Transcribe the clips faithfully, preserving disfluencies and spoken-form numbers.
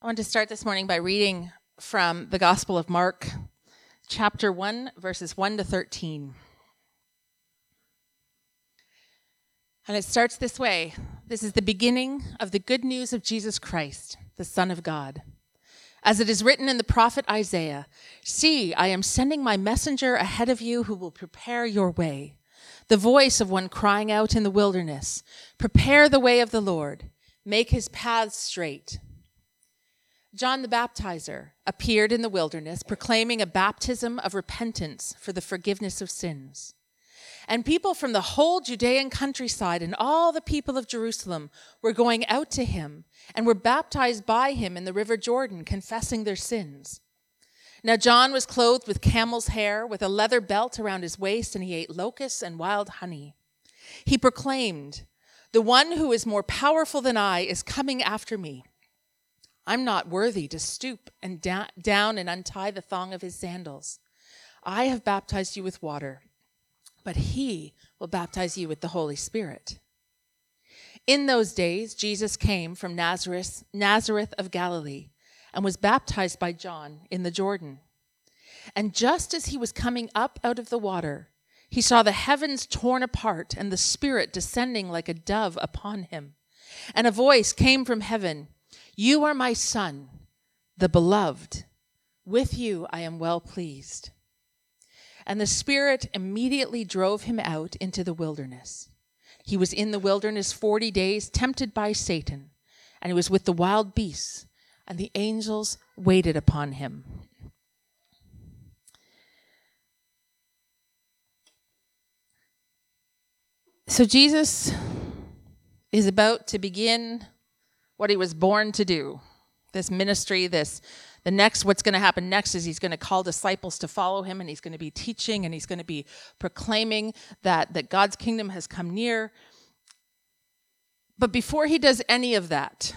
I want to start this morning by reading from the Gospel of Mark, chapter one, verses one to thirteen. And it starts this way. This is the beginning of the good news of Jesus Christ, the Son of God. As it is written in the prophet Isaiah, "See, I am sending my messenger ahead of you who will prepare your way. The voice of one crying out in the wilderness, prepare the way of the Lord, make his paths straight." John the Baptizer appeared in the wilderness, proclaiming a baptism of repentance for the forgiveness of sins. And people from the whole Judean countryside and all the people of Jerusalem were going out to him and were baptized by him in the river Jordan, confessing their sins. Now John was clothed with camel's hair, with a leather belt around his waist, and he ate locusts and wild honey. He proclaimed, "The one who is more powerful than I is coming after me. I'm not worthy to stoop and da- down and untie the thong of his sandals. I have baptized you with water, but he will baptize you with the Holy Spirit." In those days, Jesus came from Nazareth, Nazareth of Galilee, and was baptized by John in the Jordan. And just as he was coming up out of the water, he saw the heavens torn apart and the Spirit descending like a dove upon him. And a voice came from heaven, "You are my Son, the beloved. With you I am well pleased." And the Spirit immediately drove him out into the wilderness. He was in the wilderness forty days, tempted by Satan, and he was with the wild beasts, and the angels waited upon him. So Jesus is about to begin what he was born to do, this ministry, this, the next, what's going to happen next is he's going to call disciples to follow him, and he's going to be teaching, and he's going to be proclaiming that, that God's kingdom has come near. But before he does any of that,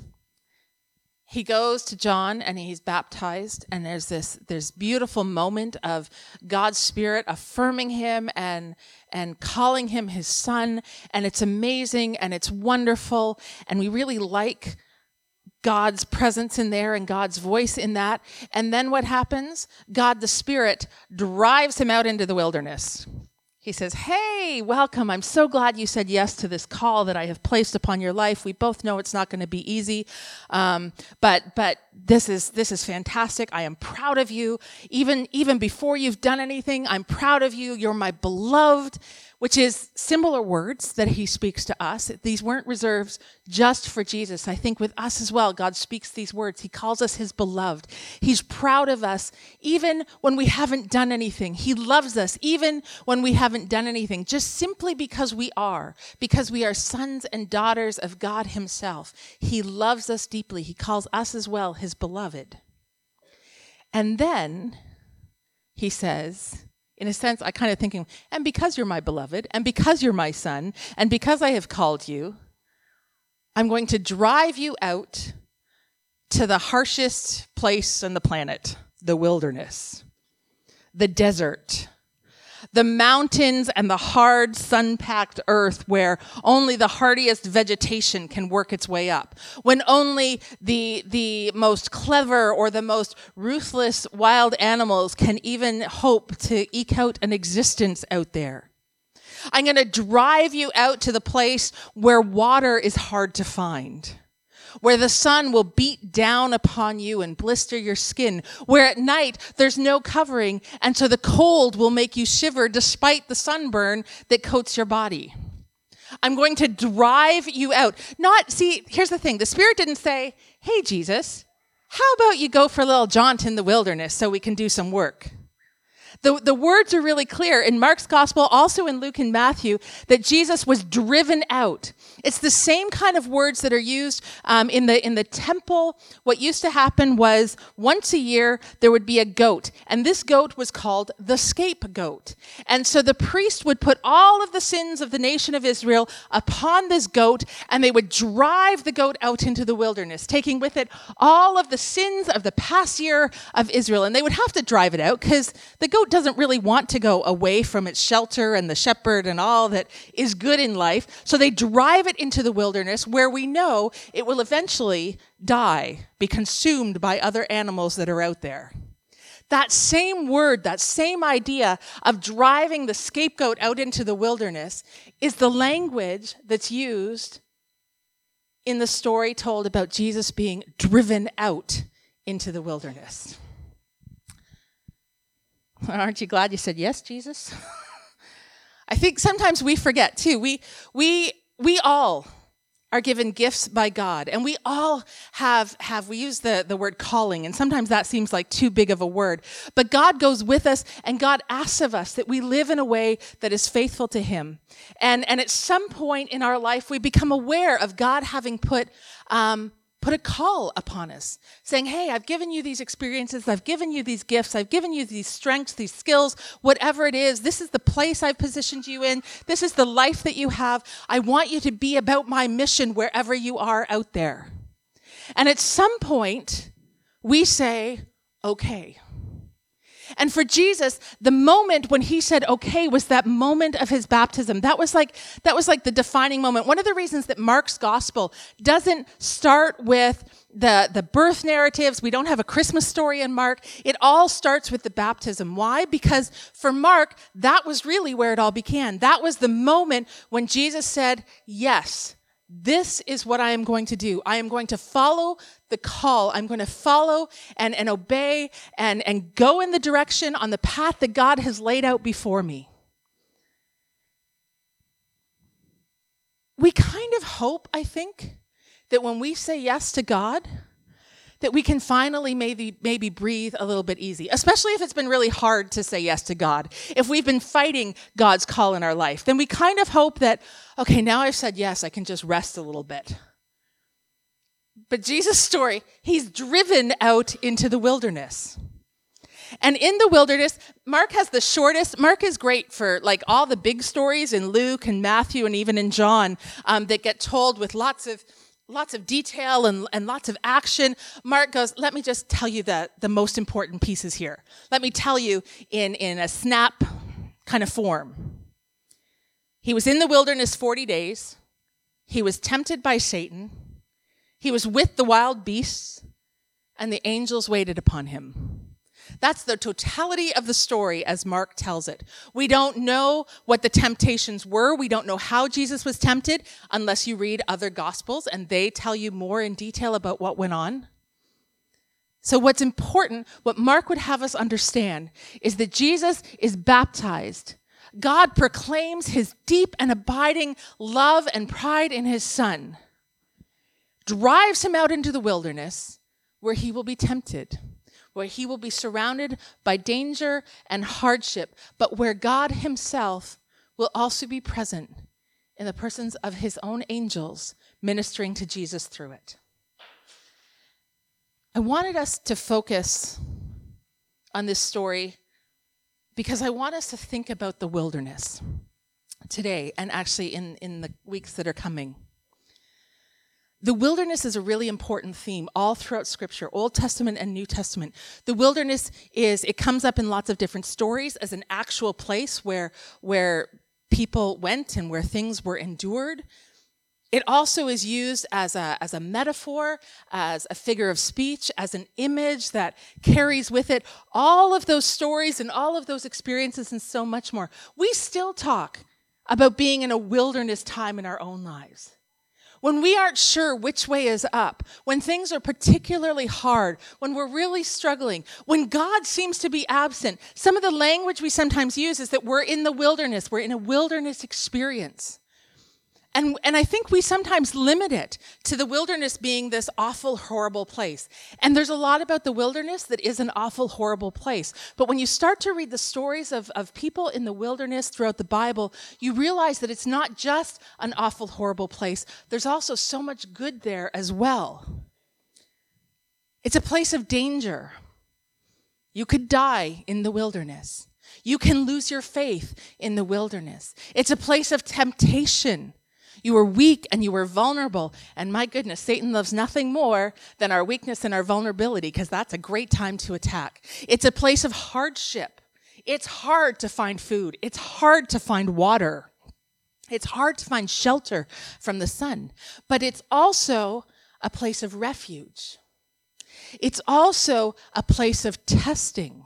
he goes to John and he's baptized, and there's this there's beautiful moment of God's Spirit affirming him and and calling him his son, and it's amazing and it's wonderful, and we really like God's presence in there and God's voice in that. And then what happens? God the Spirit drives him out into the wilderness. He says, "Hey, welcome. I'm so glad you said yes to this call that I have placed upon your life. We both know it's not going to be easy, um, but but this is this is fantastic. I am proud of you. Even even before you've done anything, I'm proud of you. You're my beloved," which is similar words that he speaks to us. These weren't reserved just for Jesus. I think with us as well, God speaks these words. He calls us his beloved. He's proud of us even when we haven't done anything. He loves us even when we haven't done anything, just simply because we are, because we are sons and daughters of God himself. He loves us deeply. He calls us as well his beloved. And then he says, in a sense, I kind of thinking, and because you're my beloved, and because you're my son, and because I have called you, I'm going to drive you out to the harshest place on the planet, the wilderness, the desert, the mountains and the hard sun-packed earth where only the hardiest vegetation can work its way up, when only the, the most clever or the most ruthless wild animals can even hope to eke out an existence out there. I'm going to drive you out to the place where water is hard to find, where the sun will beat down upon you and blister your skin, where at night there's no covering, and so the cold will make you shiver despite the sunburn that coats your body. I'm going to drive you out. Not, see, here's the thing. The Spirit didn't say, "Hey, Jesus, how about you go for a little jaunt in the wilderness so we can do some work?" The, the words are really clear in Mark's gospel, also in Luke and Matthew, that Jesus was driven out. It's the same kind of words that are used um, in the in the temple. What used to happen was once a year there would be a goat, and this goat was called the scapegoat. And so the priest would put all of the sins of the nation of Israel upon this goat, and they would drive the goat out into the wilderness, taking with it all of the sins of the past year of Israel. And they would have to drive it out because the goat doesn't really want to go away from its shelter and the shepherd and all that is good in life. So they drive it it into the wilderness where we know it will eventually die, be consumed by other animals that are out there. That same word, that same idea of driving the scapegoat out into the wilderness is the language that's used in the story told about Jesus being driven out into the wilderness. Aren't you glad you said yes, Jesus? I think sometimes we forget too. We we we all are given gifts by God, and we all have have we use the, the word calling, and sometimes that seems like too big of a word. But God goes with us, and God asks of us that we live in a way that is faithful to him. And and at some point in our life, we become aware of God having put um, put a call upon us, saying, hey, I've given you these experiences, I've given you these gifts, I've given you these strengths, these skills, whatever it is. This is the place I've positioned you in. This is the life that you have. I want you to be about my mission wherever you are out there. And at some point, we say, okay. And for Jesus, the moment when he said okay was that moment of his baptism. That was like that was like the defining moment. One of the reasons that Mark's gospel doesn't start with the, the birth narratives, we don't have a Christmas story in Mark, it all starts with the baptism. Why? Because for Mark, that was really where it all began. That was the moment when Jesus said, yes, this is what I am going to do. I am going to follow the call. I'm going to follow and, and obey and, and go in the direction on the path that God has laid out before me. We kind of hope, I think, that when we say yes to God, that we can finally maybe maybe breathe a little bit easy, especially if it's been really hard to say yes to God. If we've been fighting God's call in our life, then we kind of hope that, okay, now I've said yes, I can just rest a little bit. But Jesus' story, he's driven out into the wilderness. And in the wilderness, Mark has the shortest, Mark is great for like all the big stories in Luke and Matthew and even in John um, that get told with lots of Lots of detail and, and lots of action. Mark goes, let me just tell you the, the most important pieces here. Let me tell you in, in a snap kind of form. He was in the wilderness forty days. He was tempted by Satan. He was with the wild beasts, and the angels waited upon him. That's the totality of the story as Mark tells it. We don't know what the temptations were. We don't know how Jesus was tempted unless you read other gospels and they tell you more in detail about what went on. So what's important, what Mark would have us understand, is that Jesus is baptized. God proclaims his deep and abiding love and pride in his Son, drives him out into the wilderness where he will be tempted, where he will be surrounded by danger and hardship, but where God himself will also be present in the persons of his own angels ministering to Jesus through it. I wanted us to focus on this story because I want us to think about the wilderness today and actually in, in the weeks that are coming. The wilderness is a really important theme all throughout Scripture, Old Testament and New Testament. The wilderness is, it comes up in lots of different stories as an actual place where, where people went and where things were endured. It also is used as a, as a metaphor, as a figure of speech, as an image that carries with it all of those stories and all of those experiences and so much more. We still talk about being in a wilderness time in our own lives. When we aren't sure which way is up, when things are particularly hard, when we're really struggling, when God seems to be absent, some of the language we sometimes use is that we're in the wilderness, we're in a wilderness experience. And, and I think we sometimes limit it to the wilderness being this awful, horrible place. And there's a lot about the wilderness that is an awful, horrible place. But when you start to read the stories of, of people in the wilderness throughout the Bible, you realize that it's not just an awful, horrible place. There's also so much good there as well. It's a place of danger. You could die in the wilderness. You can lose your faith in the wilderness. It's a place of temptation. You were weak and you were vulnerable. And my goodness, Satan loves nothing more than our weakness and our vulnerability because that's a great time to attack. It's a place of hardship. It's hard to find food. It's hard to find water. It's hard to find shelter from the sun, but it's also a place of refuge. It's also a place of testing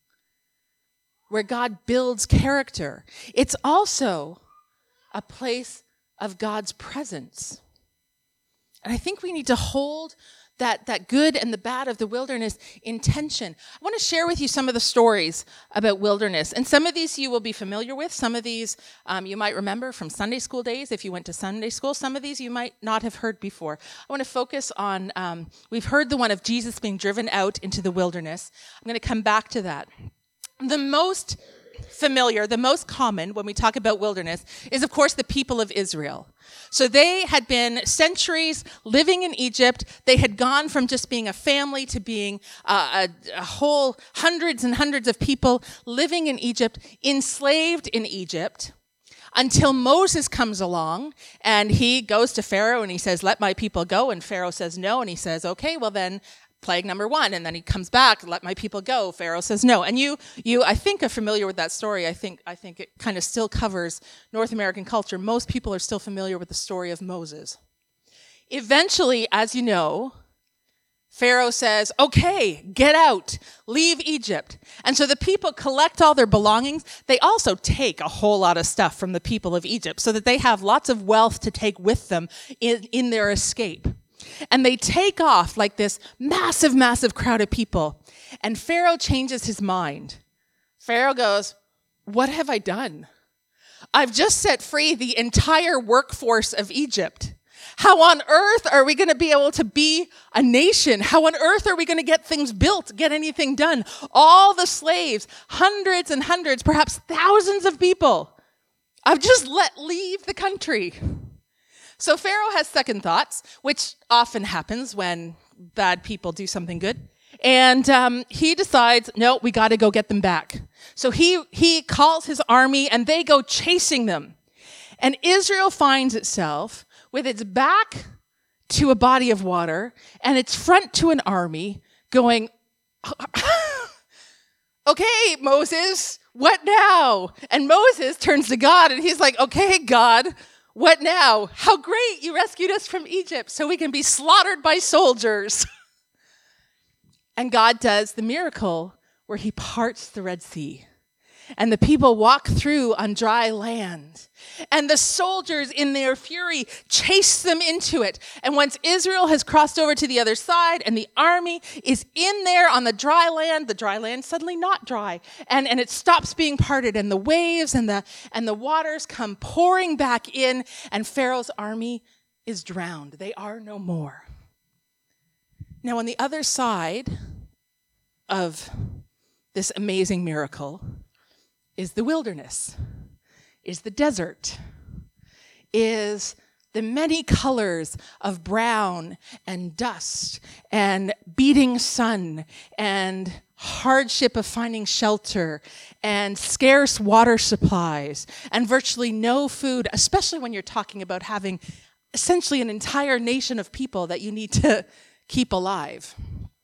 where God builds character. It's also a place of God's presence. And I think we need to hold that, that good and the bad of the wilderness in tension. I want to share with you some of the stories about wilderness. And some of these you will be familiar with. Some of these um, you might remember from Sunday school days if you went to Sunday school. Some of these you might not have heard before. I want to focus on, um, we've heard the one of Jesus being driven out into the wilderness. I'm going to come back to that. The most familiar, the most common when we talk about wilderness is, of course, the people of Israel. So they had been centuries living in Egypt. They had gone from just being a family to being uh, a, a whole hundreds and hundreds of people living in Egypt, enslaved in Egypt, until Moses comes along and he goes to Pharaoh and he says, let my people go. And Pharaoh says no. And he says, okay, well then, plague number one, and then he comes back, let my people go. Pharaoh says no. And you, you, I think, are familiar with that story. I think, I think it kind of still covers North American culture. Most people are still familiar with the story of Moses. Eventually, as you know, Pharaoh says, okay, get out, leave Egypt. And so the people collect all their belongings. They also take a whole lot of stuff from the people of Egypt so that they have lots of wealth to take with them in, in their escape. And they take off like this massive, massive crowd of people. And Pharaoh changes his mind. Pharaoh goes, what have I done? I've just set free the entire workforce of Egypt. How on earth are we going to be able to be a nation? How on earth are we going to get things built, get anything done? All the slaves, hundreds and hundreds, perhaps thousands of people, I've just let leave the country. So Pharaoh has second thoughts, which often happens when bad people do something good. And um, he decides, no, we got to go get them back. So he, he calls his army and they go chasing them. And Israel finds itself with its back to a body of water and its front to an army going, okay, Moses, what now? And Moses turns to God and he's like, okay, God, what now? How great you rescued us from Egypt so we can be slaughtered by soldiers. And God does the miracle where he parts the Red Sea. And the people walk through on dry land. And the soldiers, in their fury, chase them into it. And once Israel has crossed over to the other side and the army is in there on the dry land, the dry land's suddenly not dry. And, and it stops being parted. And the waves and the, and the waters come pouring back in. And Pharaoh's army is drowned. They are no more. Now, on the other side of this amazing miracle is the wilderness, is the desert, is the many colors of brown and dust and beating sun and hardship of finding shelter and scarce water supplies and virtually no food, especially when you're talking about having essentially an entire nation of people that you need to keep alive.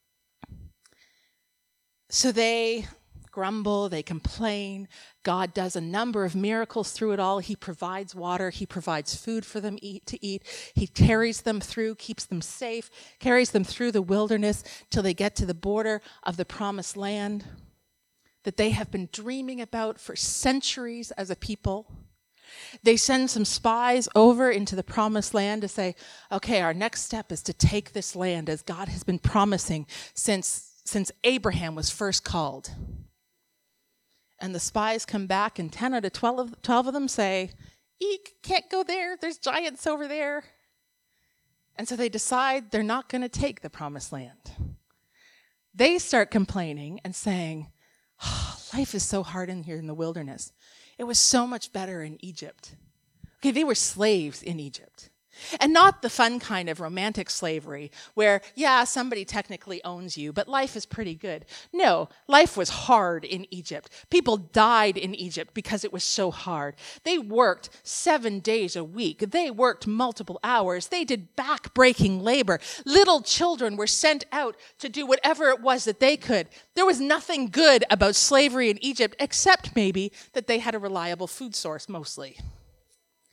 So they grumble, they complain. God does a number of miracles through it all. He provides water. He provides food for them eat, to eat. He carries them through, keeps them safe, carries them through the wilderness till they get to the border of the promised land that they have been dreaming about for centuries as a people. They send some spies over into the promised land to say, okay, our next step is to take this land as God has been promising since, since Abraham was first called. And the spies come back, and ten out of twelve, twelve of them say, eek, can't go there. There's giants over there. And so they decide they're not going to take the promised land. They start complaining and saying, oh, life is so hard in here in the wilderness. It was so much better in Egypt. Okay, they were slaves in Egypt. And not the fun kind of romantic slavery where, yeah, somebody technically owns you, but life is pretty good. No, life was hard in Egypt. People died in Egypt because it was so hard. They worked seven days a week. They worked multiple hours. They did back-breaking labor. Little children were sent out to do whatever it was that they could. There was nothing good about slavery in Egypt except maybe that they had a reliable food source mostly.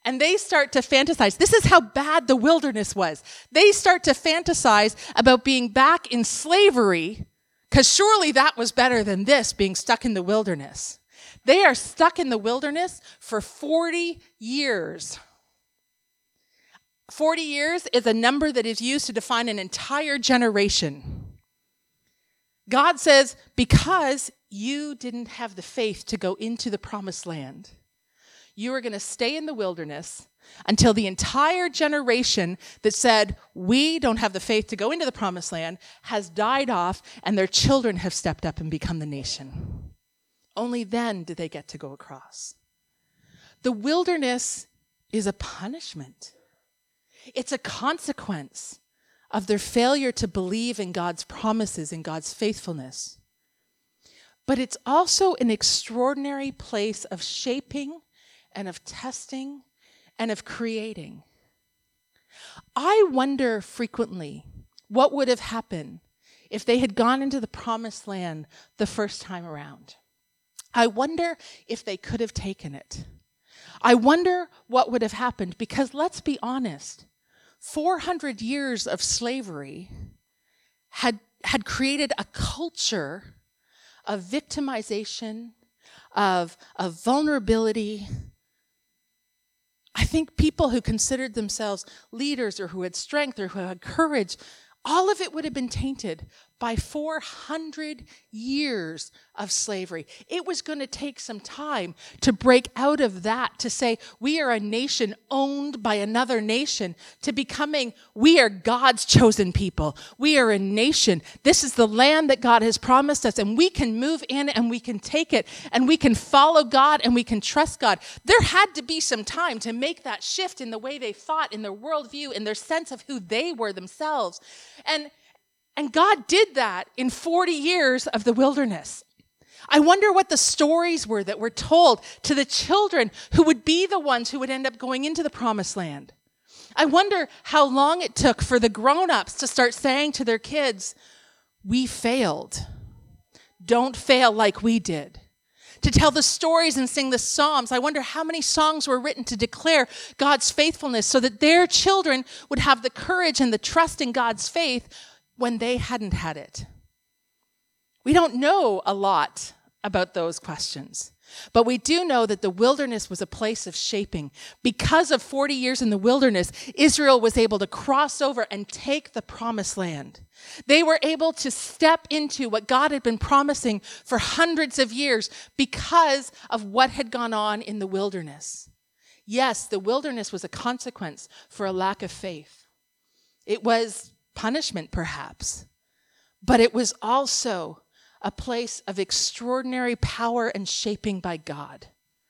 And they start to fantasize. This is how bad the wilderness was. They start to fantasize about being back in slavery, because surely that was better than this, being stuck in the wilderness. They are stuck in the wilderness for forty years. forty years is a number that is used to define an entire generation. God says, because you didn't have the faith to go into the promised land, you are going to stay in the wilderness until the entire generation that said, we don't have the faith to go into the promised land, has died off, and their children have stepped up and become the nation. Only then do they get to go across. The wilderness is a punishment. It's a consequence of their failure to believe in God's promises and God's faithfulness. But it's also an extraordinary place of shaping and of testing and of creating. I wonder frequently what would have happened if they had gone into the promised land the first time around. I wonder if they could have taken it. I wonder what would have happened, because let's be honest, four hundred years of slavery had, had created a culture of victimization, of, of vulnerability. I think people who considered themselves leaders or who had strength or who had courage, all of it would have been tainted by four hundred years of slavery. It was going to take some time to break out of that, to say we are a nation owned by another nation, to becoming we are God's chosen people. We are a nation. This is the land that God has promised us, and we can move in and we can take it, and we can follow God and we can trust God. There had to be some time to make that shift in the way they thought, in their worldview, in their sense of who they were themselves. And And God did that in forty years of the wilderness. I wonder what the stories were that were told to the children who would be the ones who would end up going into the promised land. I wonder how long it took for the grown-ups to start saying to their kids, we failed. Don't fail like we did. To tell the stories and sing the psalms. I wonder how many songs were written to declare God's faithfulness so that their children would have the courage and the trust in God's faith when they hadn't had it. We don't know a lot about those questions, but we do know that the wilderness was a place of shaping. Because of forty years in the wilderness, Israel was able to cross over and take the promised land. They were able to step into what God had been promising for hundreds of years because of what had gone on in the wilderness. Yes, the wilderness was a consequence for a lack of faith. It was punishment, perhaps, but it was also a place of extraordinary power and shaping by God.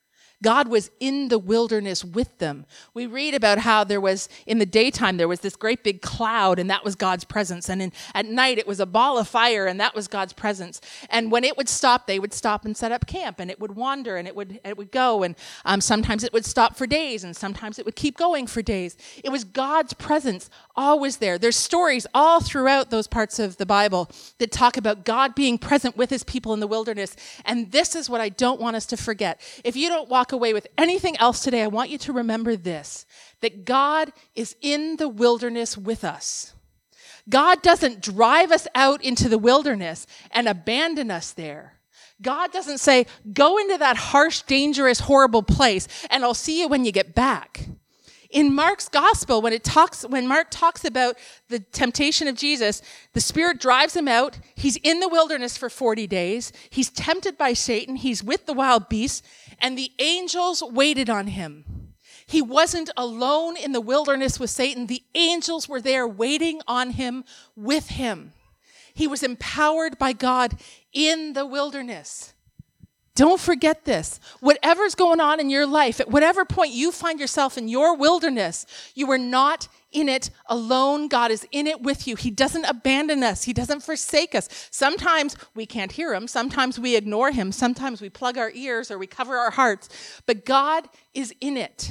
God was in the wilderness with them. We read about how there was, in the daytime, there was this great big cloud, and that was God's presence. And in, at night, it was a ball of fire, and that was God's presence. And when it would stop, they would stop and set up camp, and it would wander, and it would it would go. And um, sometimes it would stop for days, and sometimes it would keep going for days. It was God's presence always there. There's stories all throughout those parts of the Bible that talk about God being present with his people in the wilderness. And this is what I don't want us to forget. If you don't walk away with anything else today, I want you to remember this, that God is in the wilderness with us. God doesn't drive us out into the wilderness and abandon us there. God doesn't say, go into that harsh, dangerous, horrible place, and I'll see you when you get back. In Mark's gospel, when it talks, when Mark talks about the temptation of Jesus, the Spirit drives him out. He's in the wilderness for forty days. He's tempted by Satan. He's with the wild beasts, and the angels waited on him. He wasn't alone in the wilderness with Satan. The angels were there waiting on him with him. He was empowered by God in the wilderness. Don't forget this. Whatever's going on in your life, at whatever point you find yourself in your wilderness, you are not in it alone. God is in it with you. He doesn't abandon us. He doesn't forsake us. Sometimes we can't hear him. Sometimes we ignore him. Sometimes we plug our ears or we cover our hearts. But God is in it.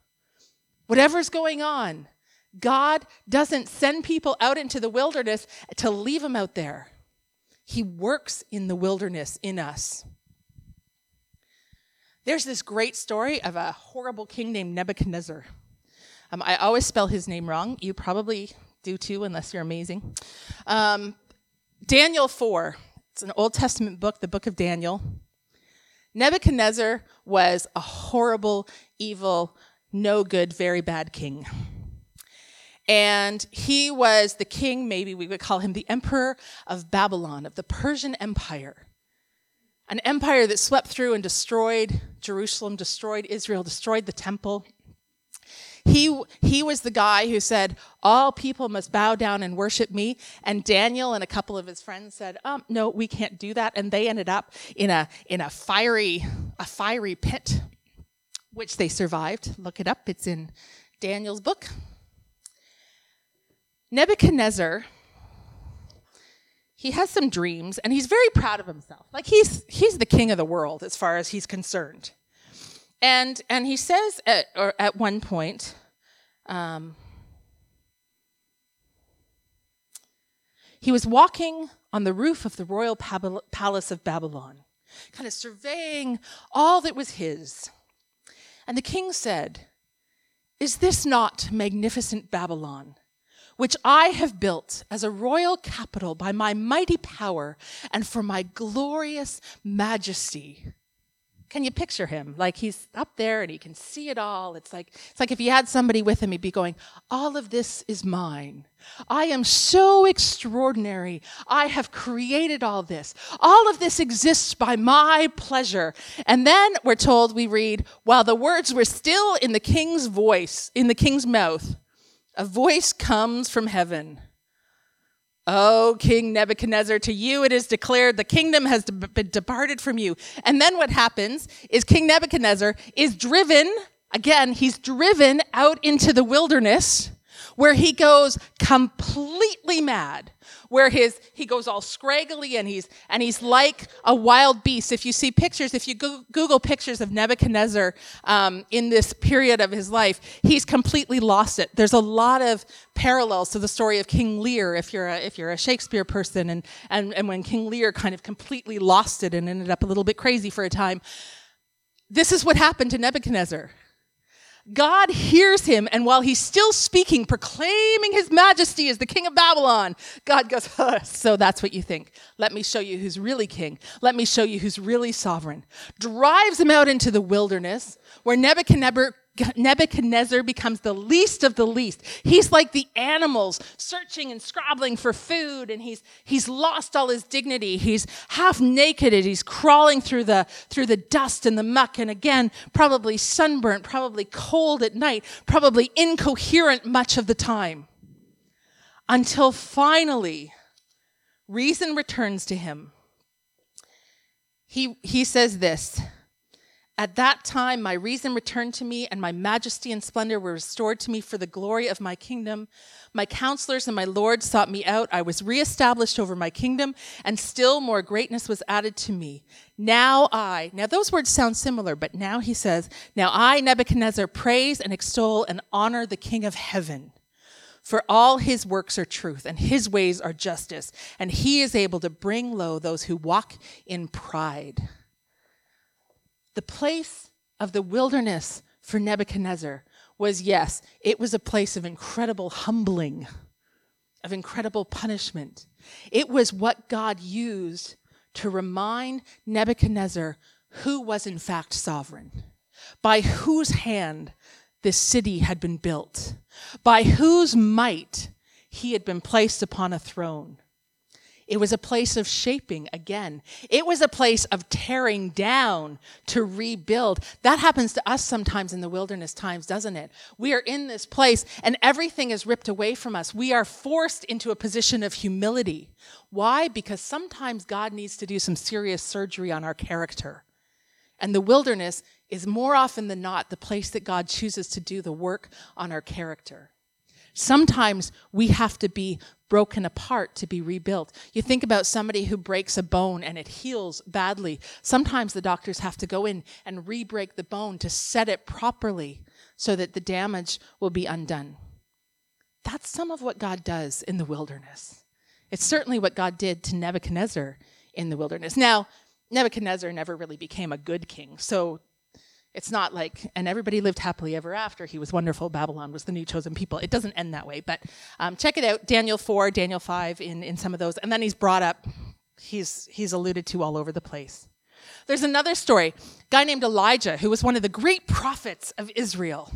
Whatever's going on, God doesn't send people out into the wilderness to leave them out there. He works in the wilderness in us. There's this great story of a horrible king named Nebuchadnezzar. Um, I always spell his name wrong. You probably do too, unless you're amazing. Um, Daniel four. It's an Old Testament book, the book of Daniel. Nebuchadnezzar was a horrible, evil, no good, very bad king. And he was the king, maybe we would call him the emperor of Babylon, of the Persian Empire. An empire that swept through and destroyed Jerusalem, destroyed Israel, destroyed the temple. He, he was the guy who said, all people must bow down and worship me. And Daniel and a couple of his friends said, um, no, we can't do that. And they ended up in a, in a fiery, a fiery pit, which they survived. Look it up. It's in Daniel's book. Nebuchadnezzar, he has some dreams, and he's very proud of himself. Like, he's he's the king of the world as far as he's concerned. And and he says at, or at one point, um, he was walking on the roof of the royal pab- palace of Babylon, kind of surveying all that was his. And the king said, "Is this not magnificent Babylon, which I have built as a royal capital by my mighty power and for my glorious majesty?" Can you picture him? Like, he's up there and he can see it all. It's like, it's like if you had somebody with him, he'd be going, all of this is mine. I am so extraordinary. I have created all this. All of this exists by my pleasure. And then we're told, we read, while the words were still in the king's voice, in the king's mouth, a voice comes from heaven. "O King Nebuchadnezzar, to you it is declared the kingdom has been departed from you." And then what happens is King Nebuchadnezzar is driven, again, he's driven out into the wilderness where he goes completely mad, where his he goes all scraggly and he's and he's like a wild beast. If you see pictures, if you go, Google pictures of Nebuchadnezzar um, in this period of his life, he's completely lost it. There's a lot of parallels to the story of King Lear, if you're a, if you're a Shakespeare person, and, and and when King Lear kind of completely lost it and ended up a little bit crazy for a time. This is what happened to Nebuchadnezzar. God hears him, and while he's still speaking, proclaiming his majesty as the king of Babylon, God goes, huh, so that's what you think. Let me show you who's really king. Let me show you who's really sovereign. Drives him out into the wilderness, where Nebuchadnezzar, Nebuchadnezzar becomes the least of the least. He's like the animals searching and scrabbling for food, and he's he's lost all his dignity. He's half naked, and he's crawling through the through the dust and the muck, and again, probably sunburnt, probably cold at night, probably incoherent much of the time. Until finally, reason returns to him. He he says this. "At that time, my reason returned to me, and my majesty and splendor were restored to me for the glory of my kingdom. My counselors and my lords sought me out. I was reestablished over my kingdom, and still more greatness was added to me. Now I," now those words sound similar, but now he says, "Now I, Nebuchadnezzar, praise and extol and honor the King of heaven. For all his works are truth, and his ways are justice, and he is able to bring low those who walk in pride." The place of the wilderness for Nebuchadnezzar was, yes, it was a place of incredible humbling, of incredible punishment. It was what God used to remind Nebuchadnezzar who was in fact sovereign, by whose hand this city had been built, by whose might he had been placed upon a throne. It was a place of shaping again. It was a place of tearing down to rebuild. That happens to us sometimes in the wilderness times, doesn't it? We are in this place and everything is ripped away from us. We are forced into a position of humility. Why? Because sometimes God needs to do some serious surgery on our character. And the wilderness is more often than not the place that God chooses to do the work on our character. Sometimes we have to be broken apart to be rebuilt. You think about somebody who breaks a bone and it heals badly. Sometimes the doctors have to go in and re-break the bone to set it properly so that the damage will be undone. That's some of what God does in the wilderness. It's certainly what God did to Nebuchadnezzar in the wilderness. Now, Nebuchadnezzar never really became a good king, so It's not like, and everybody lived happily ever after. He was wonderful. Babylon was the new chosen people. It doesn't end that way. But um, check it out, Daniel four, Daniel five, in, in some of those. And then he's brought up, he's he's alluded to all over the place. There's another story, a guy named Elijah, who was one of the great prophets of Israel.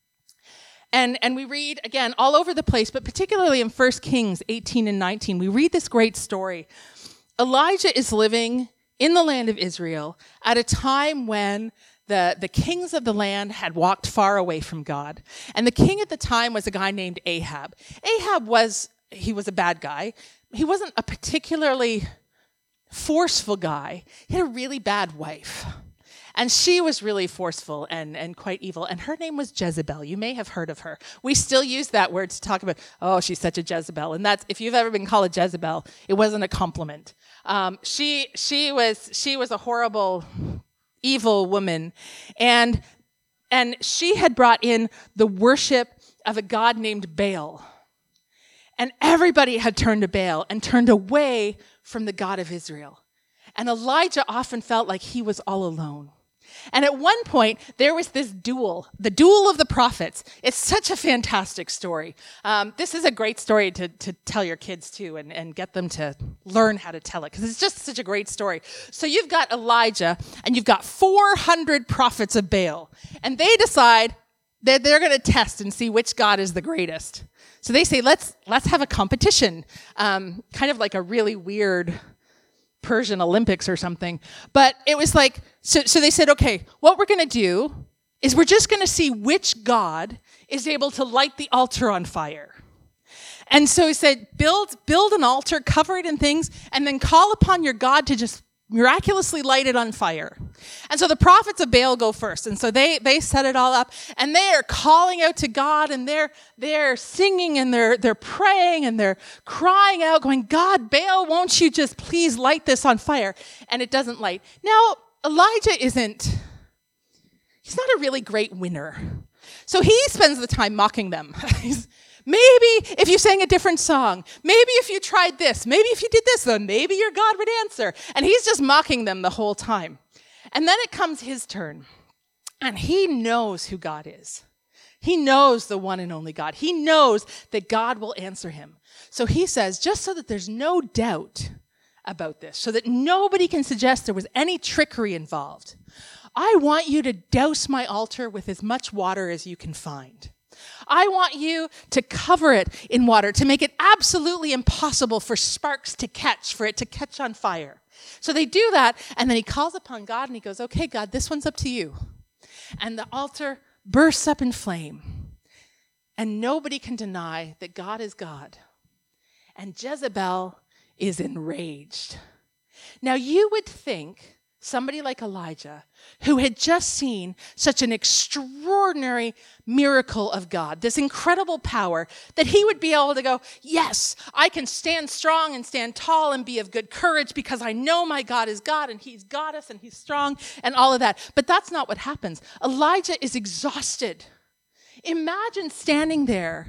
And, and we read, again, all over the place, but particularly in First Kings eighteen and nineteen, we read this great story. Elijah is living in the land of Israel at a time when the, the kings of the land had walked far away from God. And the king at the time was a guy named Ahab. Ahab was, he was a bad guy. He wasn't a particularly forceful guy. He had a really bad wife. And she was really forceful and, and quite evil. And her name was Jezebel. You may have heard of her. We still use that word to talk about, oh, she's such a Jezebel. And that's, if you've ever been called a Jezebel, it wasn't a compliment. Um, she she was she was a horrible, evil woman. And, and she had brought in the worship of a god named Baal. And everybody had turned to Baal and turned away from the God of Israel. And Elijah often felt like he was all alone. And at one point, there was this duel, the duel of the prophets. It's such a fantastic story. Um, this is a great story to, to tell your kids, too, and, and get them to learn how to tell it, because it's just such a great story. So you've got Elijah, and you've got four hundred prophets of Baal, and they decide that they're going to test and see which God is the greatest. So they say, let's let's have a competition, um, kind of like a really weird Persian Olympics or something. But it was like, so, so they said, okay, what we're going to do is we're just going to see which God is able to light the altar on fire. And so he said, build, build an altar, cover it in things, and then call upon your God to just miraculously light it on fire. And so the prophets of Baal go first. And so they, they set it all up, and they are calling out to God, and they're, they're singing, and they're, they're praying, and they're crying out, going, God, Baal, won't you just please light this on fire? And it doesn't light. Now, Elijah isn't, he's not a really great winner. So he spends the time mocking them. He's, maybe if you sang a different song, maybe if you tried this, maybe if you did this, then maybe your God would answer. And he's just mocking them the whole time. And then it comes his turn. And he knows who God is. He knows the one and only God. He knows that God will answer him. So he says, just so that there's no doubt about this, so that nobody can suggest there was any trickery involved, I want you to douse my altar with as much water as you can find. I want you to cover it in water, to make it absolutely impossible for sparks to catch, for it to catch on fire. So they do that, and then he calls upon God, and he goes, okay, God, this one's up to you. And the altar bursts up in flame, and nobody can deny that God is God. And Jezebel is enraged. Now, you would think somebody like Elijah, who had just seen such an extraordinary miracle of God, this incredible power, that he would be able to go, yes, I can stand strong and stand tall and be of good courage because I know my God is God and he's got us and he's strong and all of that. But that's not what happens. Elijah is exhausted. Imagine standing there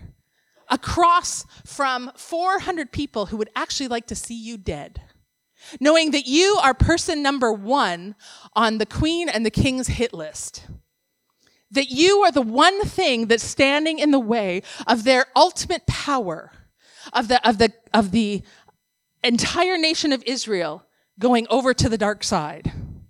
across from four hundred people who would actually like to see you dead, knowing that you are person number one on the Queen and the King's hit list. That you are the one thing that's standing in the way of their ultimate power, of the, of the, of the entire nation of Israel going over to the dark side.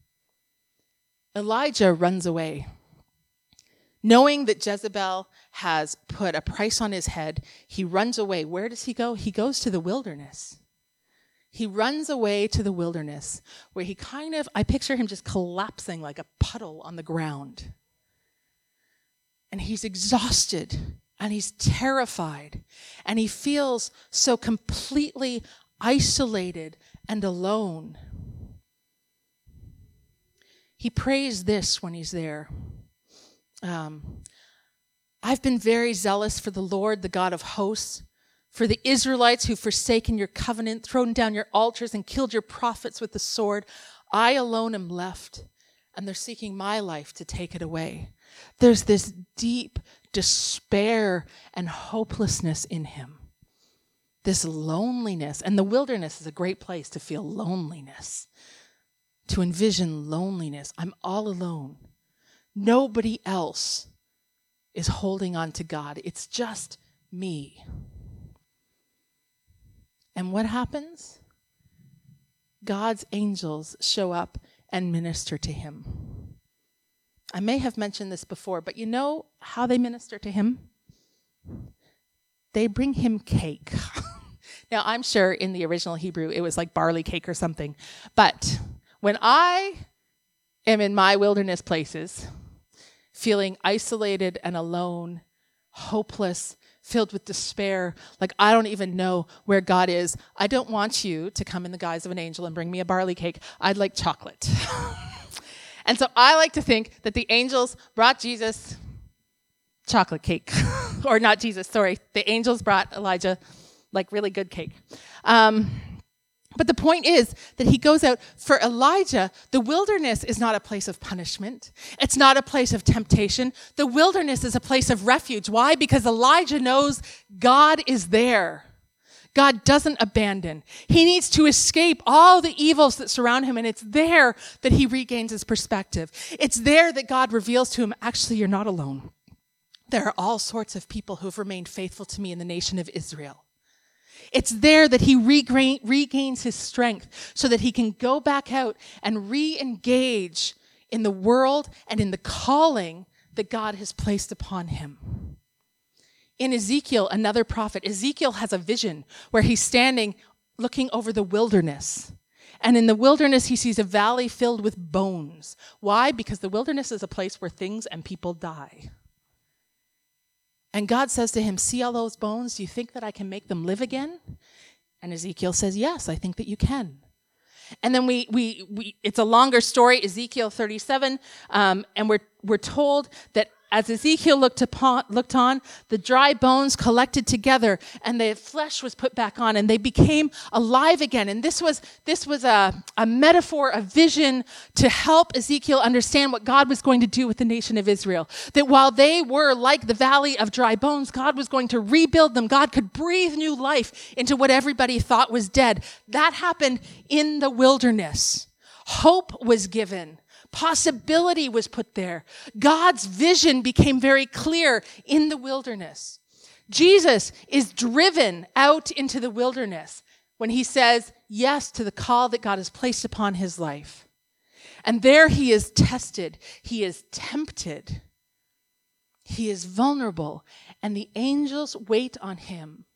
Elijah runs away. Knowing that Jezebel has put a price on his head, he runs away. Where does he go? He goes to the wilderness. He runs away to the wilderness where he kind of, I picture him just collapsing like a puddle on the ground. And he's exhausted and he's terrified and he feels so completely isolated and alone. He prays this when he's there. Um, I've been very zealous for the Lord, the God of hosts, for the Israelites who've forsaken your covenant, thrown down your altars, and killed your prophets with the sword. I alone am left, and they're seeking my life to take it away. There's this deep despair and hopelessness in him. This loneliness, and the wilderness is a great place to feel loneliness, to envision loneliness. I'm all alone. Nobody else is holding on to God. It's just me. And what happens? God's angels show up and minister to him. I may have mentioned this before, but you know how they minister to him? They bring him cake. Now, I'm sure in the original Hebrew it was like barley cake or something. But when I am in my wilderness places, feeling isolated and alone, hopeless, filled with despair, like I don't even know where God is, I don't want you to come in the guise of an angel and bring me a barley cake. I'd like chocolate. And so I like to think that the angels brought Jesus chocolate cake. Or not Jesus, sorry. The angels brought Elijah like really good cake. Um, but the point is that he goes out. For Elijah, the wilderness is not a place of punishment. It's not a place of temptation. The wilderness is a place of refuge. Why? Because Elijah knows God is there. God doesn't abandon. He needs to escape all the evils that surround him, and it's there that he regains his perspective. It's there that God reveals to him, actually, you're not alone. There are all sorts of people who have remained faithful to me in the nation of Israel. It's there that he regain, regains his strength so that he can go back out and re-engage in the world and in the calling that God has placed upon him. In Ezekiel, another prophet, Ezekiel has a vision where he's standing looking over the wilderness. And in the wilderness, he sees a valley filled with bones. Why? Because the wilderness is a place where things and people die. And God says to him, see all those bones? Do you think that I can make them live again? And Ezekiel says, yes, I think that you can. And then we, we, we it's a longer story, Ezekiel thirty-seven, um, and we're, we're told that as Ezekiel looked upon, looked on, the dry bones collected together and the flesh was put back on and they became alive again. And this was, this was a, a metaphor, a vision to help Ezekiel understand what God was going to do with the nation of Israel. That while they were like the valley of dry bones, God was going to rebuild them. God could breathe new life into what everybody thought was dead. That happened in the wilderness. Hope was given. Possibility was put there. God's vision became very clear in the wilderness. Jesus is driven out into the wilderness when he says yes to the call that God has placed upon his life. And there he is tested. He is tempted. He is vulnerable. And the angels wait on him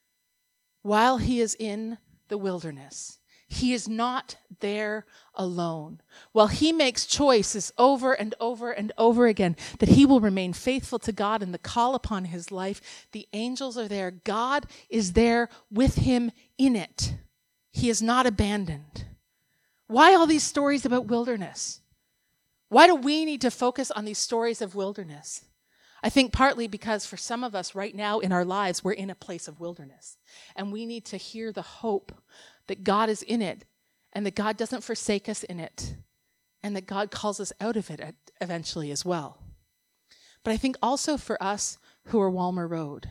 while he is in the wilderness. He is not there alone. While he makes choices over and over and over again that he will remain faithful to God and the call upon his life, the angels are there. God is there with him in it. He is not abandoned. Why all these stories about wilderness? Why do we need to focus on these stories of wilderness? I think partly because for some of us right now in our lives, we're in a place of wilderness. And we need to hear the hope that God is in it and that God doesn't forsake us in it and that God calls us out of it eventually as well. But I think also for us who are Walmer Road,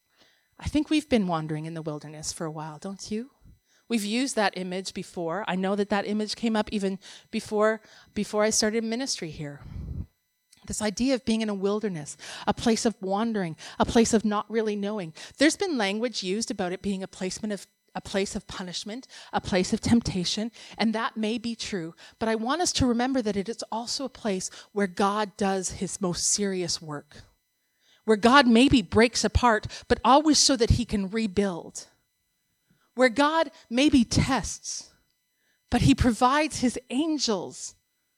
I think we've been wandering in the wilderness for a while, don't you? We've used that image before. I know that that image came up even before, before I started ministry here. This idea of being in a wilderness, a place of wandering, a place of not really knowing. There's been language used about it being a placement of a place of punishment, a place of temptation, and that may be true. But I want us to remember that it is also a place where God does his most serious work, where God maybe breaks apart, but always so that he can rebuild, where God maybe tests, but he provides his angels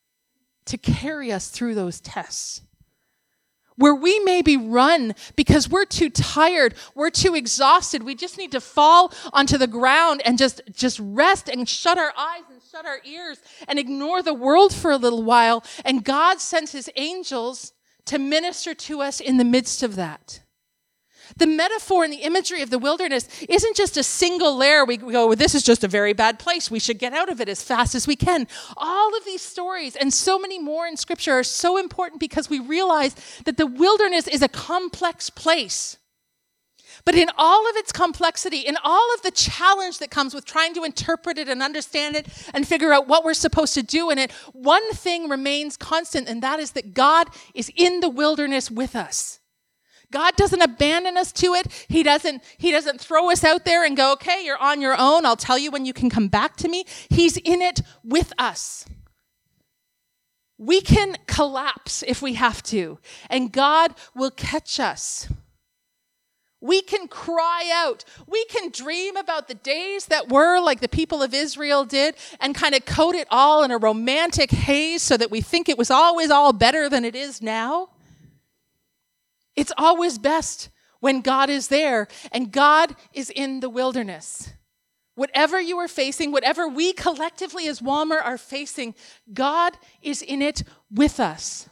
to carry us through those tests. Where we maybe run because we're too tired, we're too exhausted, we just need to fall onto the ground and just, just rest and shut our eyes and shut our ears and ignore the world for a little while. And God sends his angels to minister to us in the midst of that. The metaphor and the imagery of the wilderness isn't just a single layer. We go, well, this is just a very bad place. We should get out of it as fast as we can. All of these stories and so many more in Scripture are so important because we realize that the wilderness is a complex place. But in all of its complexity, in all of the challenge that comes with trying to interpret it and understand it and figure out what we're supposed to do in it, one thing remains constant, and that is that God is in the wilderness with us. God doesn't abandon us to it. He doesn't, he doesn't throw us out there and go, okay, you're on your own. I'll tell you when you can come back to me. He's in it with us. We can collapse if we have to, and God will catch us. We can cry out. We can dream about the days that were like the people of Israel did and kind of coat it all in a romantic haze so that we think it was always all better than it is now. It's always best when God is there, and God is in the wilderness. Whatever you are facing, whatever we collectively as Walmer are facing, God is in it with us.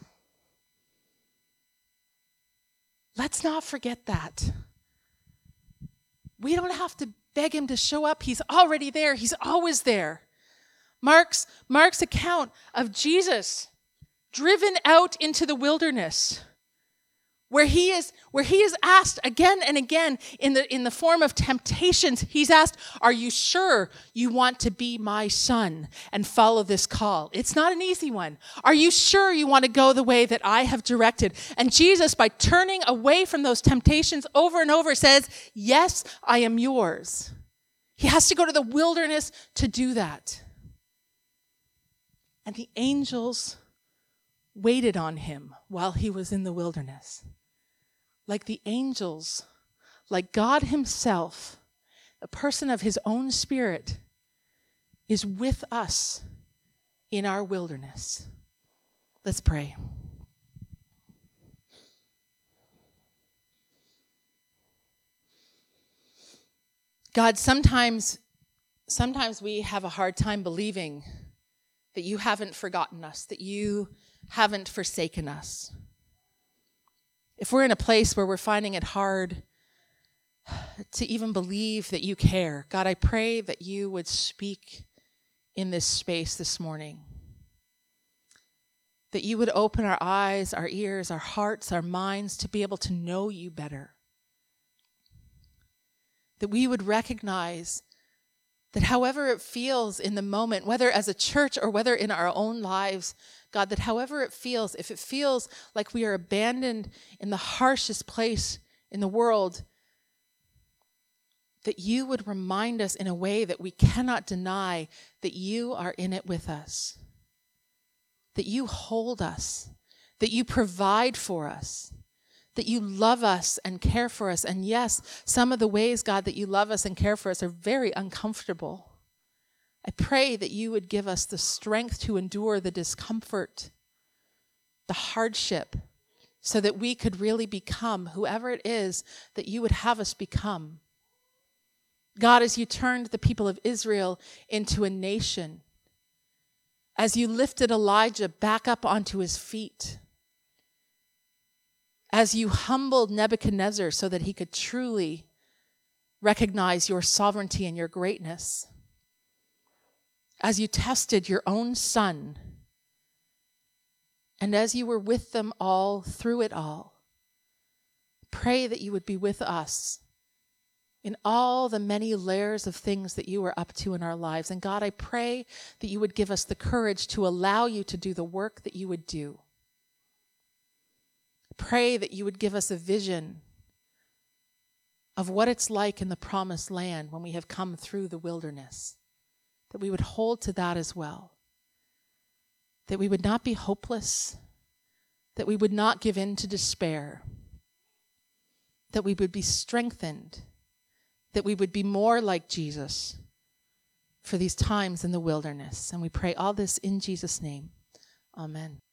Let's not forget that. We don't have to beg him to show up. He's already there. He's always there. Mark's, Mark's account of Jesus driven out into the wilderness, where he is, where he is asked again and again in the, in the form of temptations, he's asked, are you sure you want to be my son and follow this call? It's not an easy one. Are you sure you want to go the way that I have directed? And Jesus, by turning away from those temptations over and over, says, yes, I am yours. He has to go to the wilderness to do that. And the angels waited on him while he was in the wilderness. Like the angels, like God himself, a person of his own spirit, is with us in our wilderness. Let's pray. God, sometimes, sometimes we have a hard time believing that you haven't forgotten us, that you haven't forsaken us. If we're in a place where we're finding it hard to even believe that you care, God, I pray that you would speak in this space this morning. That you would open our eyes, our ears, our hearts, our minds to be able to know you better. That we would recognize that however it feels in the moment, whether as a church or whether in our own lives, God, that however it feels, if it feels like we are abandoned in the harshest place in the world, that you would remind us in a way that we cannot deny that you are in it with us, that you hold us, that you provide for us, that you love us and care for us. And yes, some of the ways, God, that you love us and care for us are very uncomfortable. I pray that you would give us the strength to endure the discomfort, the hardship, so that we could really become whoever it is that you would have us become. God, as you turned the people of Israel into a nation, as you lifted Elijah back up onto his feet, as you humbled Nebuchadnezzar so that he could truly recognize your sovereignty and your greatness, as you tested your own son, and as you were with them all through it all, pray that you would be with us in all the many layers of things that you are up to in our lives. And God, I pray that you would give us the courage to allow you to do the work that you would do. Pray that you would give us a vision of what it's like in the promised land when we have come through the wilderness, that we would hold to that as well, that we would not be hopeless, that we would not give in to despair, that we would be strengthened, that we would be more like Jesus for these times in the wilderness. And we pray all this in Jesus' name. Amen.